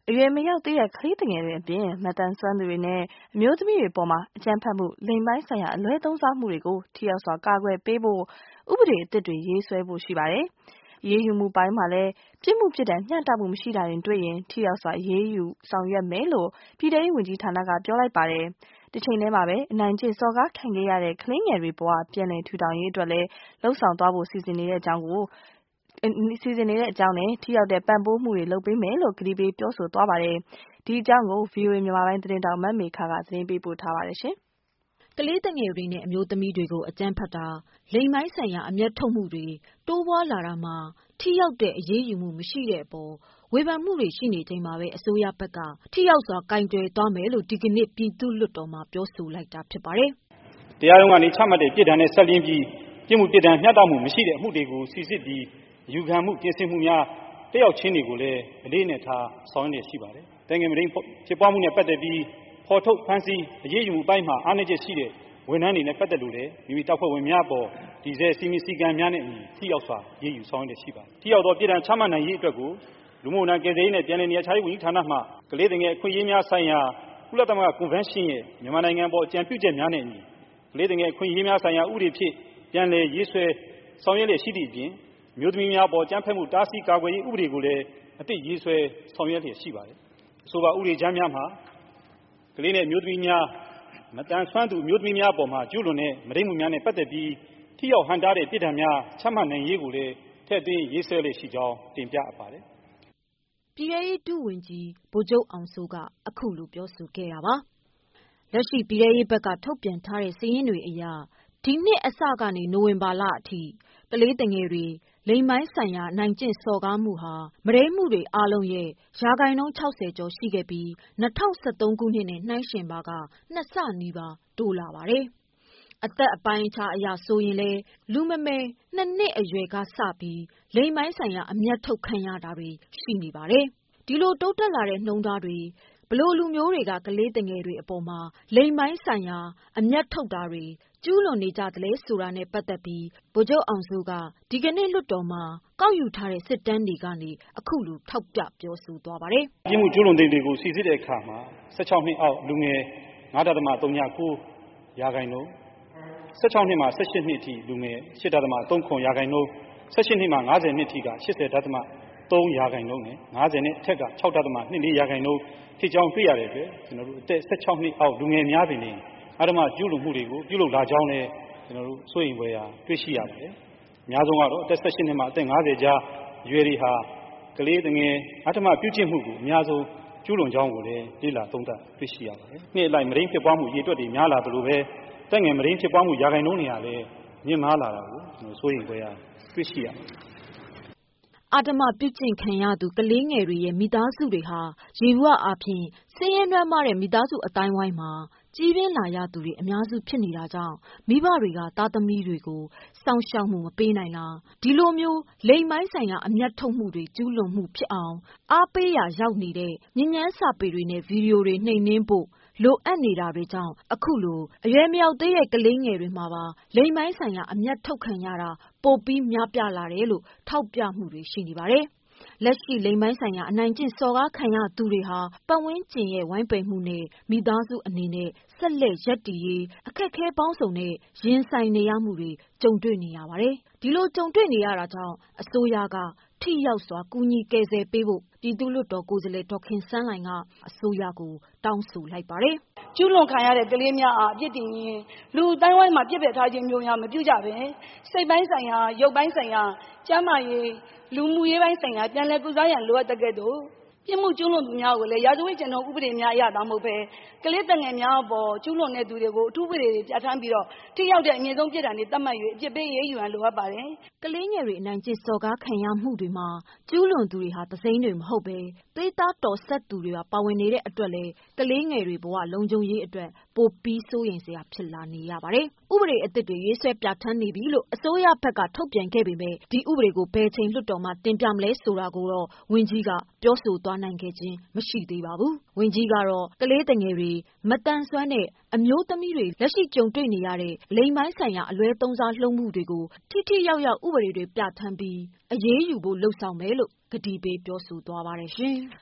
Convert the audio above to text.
အရွယ်မရောက်သေးတဲ့ကလေးသူငယ်တွေအပြင်မတန်ဆွမ်းသူတွေနဲ့အမျိုးသမီးတွေပေါ်မှာအကြမ်းဖက်မှုလိင်ပိုင်းဆိုင်ရာအလွဲသုံးစားမှုတွေကိုထိရောက်စွာကာကွယ်ပေးဖို့ဥပဒေအသစ်တွေရေးဆွဲဖို့ရှိပါတယ်။အရေးယူမှုပိုင်းမှာလည်းပြစ်မှုပြစ်ဒဏ်မျှတမှုမရှိတာတွေတွေ့ရင်ထိရောက်စွာအရေးယူဆောင်ရွက်မယ်လို့ပြည်ထောင်စုဝန်ကြီးဌာနကပြောလိုက်ပါတယ်။တစ်ချိန်တည်းမှာပဲအနိုင်ကျင့်စော်ကားခံခဲ့ရတဲ့ကလေးငယ်တွေဘဝပြန်လည်ထူထောင်ရေးအတွက်လည်းလှုံ့ဆော်သွားဖို့စီစဉ်နေတဲ့အကြောင်းနဲ့ထိရောက်တဲ့ပံ့ပိုးမှုတွေလုပ်ပေးမယ်လို့ကတိပေးပြောဆိုသွားပါတယ်။ဒီအကြောင်းကို VOA မြန်မာပိုင်းသတင်းတောက်မမေခကသတင်းပေးပို့ထားပါတယ်။ကလေးသူငယ်တွေနဲ့အမျိုးသမီးတွေကိုအကြမ်းဖက်တာလိင်ပိုင်းဆိုင်ရာအမျက်ထုတ်မှုတွေတိုးပွားလာတာမှာထိရောက်တဲ့အရေးယူမှုမရှိတဲ့အပေါ်ဝေဖန်မှုတွေရှိနေချိန်မှာပဲအစိုးရဘက်ကထိရောက်စွာကိုင်တွယ်သွားမယ်လို့ဒီကနေ့ပြည်သူ့လွှတ်တော်မှာပြောဆိုလိုက်တာဖြစ်ပါတယ်။တရားရုံးကနေချမှတ်တဲ့ပြစ်ဒဏ်နဲ့ဆက်လျင်းပြီးပြစ်မှုပြစ်ဒဏ်မျှတမှုမရှိတဲ့အမှုတွေကိုစီစစ်ပြီးအယူခံမှုပြင်ဆင်မှုများတက်ရောက်ခြင်းတွေကိုလည်းအလေးနဲ့ထားဆောင်ရွက်နေရှိပါတယ်။တိုင်းငယ်မရင်းဖြစ်ပွားမှုနဲ့ပတ်သက်ပြီးဖော်ထုတ်ဖန်ဆီးအရေးယူမှုပိုင်းမှာအားနည်းချက်ရှိတဲ့ဝန်ထမ်းတွေနဲ့ပတ်သက်လို့လည်းမိမိတပ်ဖွဲ့ဝင်များပေါ်ဒီဇယ်စီမီစီကံများနဲ့အညီထိရောက်စွာရေးယူဆောင်ရွက်နေရှိပါတယ်။ထိရောက်သောပြည်ထောင်ချမှတ်နိုင်ရေးအတွက်ကိုလူမှုဝန်ထမ်းကယ်ဆယ်ရေးနဲ့ပြည်내နေရာချရေးဝန်ကြီးဌာနမှကလေးငယ်အခွင့်အရေးများဆိုင်ရာကုလသမဂ္ဂကွန်ဗင်းရှင်းရဲ့မြန်မာနိုင်ငံပေါ်အကြံပြုချက်များနဲ့အညီကလေးငယ်အခွင့်အရေးများဆိုင်ရာဥပဒေဖြင့်ပြန်လည်ရေးဆွဲဆောင်ရွက်လျက်ရှိသည့်အပြင်မျိုးသမီးများပေါ်ကြမ်းဖက်မှုတားဆီးကာကွယ်ရေးဥပဒေကိုလည်းအသစ်ရေးဆွဲဆောင်ရွက်လျက်ရှိပါတယ်။အဆိုပါဥပဒေကြမ်းများမှာကလေးနဲ့မျိုးသမီးများမတန်ဆွမ်းသူမျိုးသမီးများပေါ်မှာကျူးလွန်တဲ့မဒိမှုများနဲ့ပတ်သက်ပြီးထိရောက်ဟန့်တားတဲ့ပြည်ထောင်များချမှတ်နိုင်ရေးကိုလည်းထည့်သွင်းရေးဆွဲလျက်ရှိကြောင်းတင်ပြအပ်ပါတယ်။ပြည်ထောင်ရေးဒုဝန်ကြီးဗိုလ်ချုပ်အောင်စိုးကအခုလိုပြောဆိုခဲ့တာပါ။လက်ရှိပြည်ထောင်ရေးဘက်ကထုတ်ပြန်ထားတဲ့စာရင်းတွေအရဒီနှစ်အစကနေနိုဝင်ဘာလအထိကလေးသူငယ်တွေလိင်ပိုင်းဆိုင်ရာနိုင်ကျင့်စော်ကားမှုဟာမဒိမှုတွေအားလုံးရဲ့ရာခိုင်နှုန်း60ကျော်ရှိခဲ့ပြီး2013ခုနှစ်နဲ့နှိုင်းယှဉ်ပါက2ဆနီးပါးတိုးလာပါတယ်။အသက်အပိုင်းအခြားအရဆိုရင်လည်းလူမမယ်2နှစ်အရွယ်ကစပြီးလိင်ပိုင်းဆိုင်ရာအမျက်ထုတ်ခံရတာတွေရှိနေပါတယ်။ဒီလိုတိုးတက်လာတဲ့နှုန်းသားတွေဘလို့လူမျိုးတွေကကလေးတငယ်တွေအပေါ်မှာလိင်ပိုင်းဆိုင်ရာအမျက်ထုတ်တာတွေကျူးလွန်နေကြတယ်ဆိုတာနဲ့ပတ်သက်ပြီးဗိုလ်ချုပ်အောင်စိုးကဒီကနေ့လွှတ်တော်မှာကောက်ယူထားတဲ့စစ်တမ်းတွေကနေအခုလိုထောက်ပြပြောဆိုသွားပါတယ်။ပြစ်မှုကျူးလွန်သူတွေကိုစီစစ်တဲ့အခါမှာ16နှစ်အောက်လူငယ် 9.39 ရာခိုင်နှုန်း16နှစ်မှ18နှစ်အထိလူငယ် 8.39 ရာခိုင်နှုန်း18နှစ်မှ50နှစ်အထိက 80.3 ရာခိုင်နှုန်းနဲ့50နှစ်အထက်က 6.24 ရာခိုင်နှုန်းဖြစ်ကြောင်းတွေ့ရတဲ့အတွက်ကျွန်တော်တို့အသက်16နှစ်အောက်လူငယ်များပင်အဓမ္မကျူးလွန်မှုတွေကိုပြုလုပ်လာကြောင်းလည်းကျွန်တော်တို့စိုးရိမ်ဖွယ်ရာတွေ့ရှိရပါတယ်။အများဆုံးကတော့အသက်18နှစ်မှအသက်50ကြားအရွယ်တွေဟာကလေးငယ်အဓမ္မပြုကျင့်မှုကိုအများဆုံးကျူးလွန်ကြောင်းကိုလည်းလေ့လာသုံးသပ်တွေ့ရှိရပါတယ်။နှစ်အလိုက်မရင်းဖြစ်ပွားမှုအရေးအတွက်တွေများလာသလိုပဲတက်ငယ်မရင်းဖြစ်ပွားမှုရာခိုင်နှုန်းတွေဟာလည်းမြင့်မားလာတာကိုကျွန်တော်စိုးရိမ်ဖွယ်ရာတွေ့ရှိရပါတယ်။အဓမ္မပြုကျင့်ခံရသူကလေးငယ်တွေရဲ့မိသားစုတွေဟာရေဘဝအားဖြင့်ဆင်းရဲနွမ်းပါးတဲ့မိသားစုအတိုင်းဝိုင်းမှာကြီးပြင်းလာရသူတွေအများစုဖြစ်နေတာကြောင့်မိဘတွေကသားသမီးတွေကိုစောင့်ရှောက်မှုမပေးနိုင်တာဒီလိုမျိုးလိင်ပိုင်းဆိုင်ရာအမျက်ထုတ်မှုတွေကျူးလွန်မှုဖြစ်အောင်အားပေးရာရောက်နေတဲ့ညဉ့်ဉန်းစာပေတွေနဲ့ဗီဒီယိုတွေနှိမ်နင်းဖို့လိုအပ်နေတာတွေကြောင့်အခုလိုအရွယ်မရောက်သေးတဲ့ကလေးငယ်တွေမှာပါလိင်ပိုင်းဆိုင်ရာအမျက်ထုတ်ခံရတာပိုပြီးများပြားလာတယ်လို့ထောက်ပြမှုတွေရှိနေပါတယ်။လက်ရှိလိင်ပိုင်းဆိုင်ရာအနိုင်ကျင့်စော်ကားခံရသူတွေဟာပတ်ဝန်းကျင်ရဲ့ဝိုင်းပယ်မှုနဲ့မိသားစုအနေနဲ့ဆက်လက်ရပ်တည်ရေးအခက်အခဲပေါင်းစုံနဲ့ရင်ဆိုင်နေရမှုတွေကြုံတွေ့နေရပါတယ်။ဒီလိုကြုံတွေ့နေရတာကြောင့်အစိုးရကထိရောက်စွာကူညီကယ်ဆယ်ပေးဖို့ပြည်သူ့လွှတ်တော်ကိုယ်စားလှယ်ဒေါ်ခင်စန်းလှိုင်ကအစိုးရကိုတောင်းဆိုလိုက်ပါတယ်။ကျူးလွန်ခံရတဲ့ကလေးများအားအပြစ်တင်ရင်လူတိုင်းဝိုင်းမှာပြစ်ပယ်ထားခြင်းမျိုးများမပြုကြပဲစိတ်ပိုင်းဆိုင်ရာရုပ်ပိုင်းဆိုင်ရာကျန်းမာရေးလူမှုရေးပိုင်းဆိုင်ရာပြန်လည်ကုစားရန်လိုအပ်တဲ့ကဲ့သို့ပြစ်မှုကျူးလွန်သူများကိုလည်းရာဇဝတ်ကျင့်ထုံးဥပဒေများအရသာမဟုတ်ပဲကလေးတငယ်များအပေါ်ကျူးလွန်တဲ့သူတွေကိုအထူးဥပဒေတွေပြဋ္ဌာန်းပြီးတော့ထိရောက်တဲ့အမြင့်ဆုံးပြစ်ဒဏ်တွေသတ်မှတ်၍အပြစ်ပေးရေးယူရန်လိုအပ်ပါတယ်။ကလေးငယ်တွေအနိုင်ကျင့်စော်ကားခံရမှုတွေမှာကျူးလွန်သူတွေဟာတစိမ့်တွေမဟုတ်ပဲသွေးသားတော်ဆက်သူတွေပါဝင်နေတဲ့အတွက်လည်းကလေးငယ်တွေဘဝလုံခြုံရေးအတွက်ပိုပြီးစိုးရိမ်စရာဖြစ်လာနေရပါတယ်။ဥပဒေအသစ်တွေရေးဆွဲပြဋ္ဌာန်းနေပြီလို့အစိုးရဘက်ကထုတ်ပြန်ခဲ့ပေမဲ့ဒီဥပဒေကိုဘယ်ချိန်လွှတ်တော်မှာတင်ပြမလဲဆိုတာကိုတော့ဝန်ကြီးကပြောဆိုသွားနိုင်ခဲ့ခြင်းမရှိသေးပါဘူး။ဝန်ကြီးကတော့ကလေးသူငယ်တွေမတန်ဆွမ်းတဲ့အမျိုးသမီးတွေလက်ရှိကြုံတွေ့နေရတဲ့လိင်ပိုင်းဆိုင်ရာအလွဲသုံးစားလှုံ့မှုတွေကိုထိထိရောက်ရောက်ဥပဒေတွေပြဋ္ဌာန်းပြီးအရေးယူဖို့လှုံ့ဆော်မယ်လို့ကတိပေးပြောဆိုသွားပါတယ်ရှင်။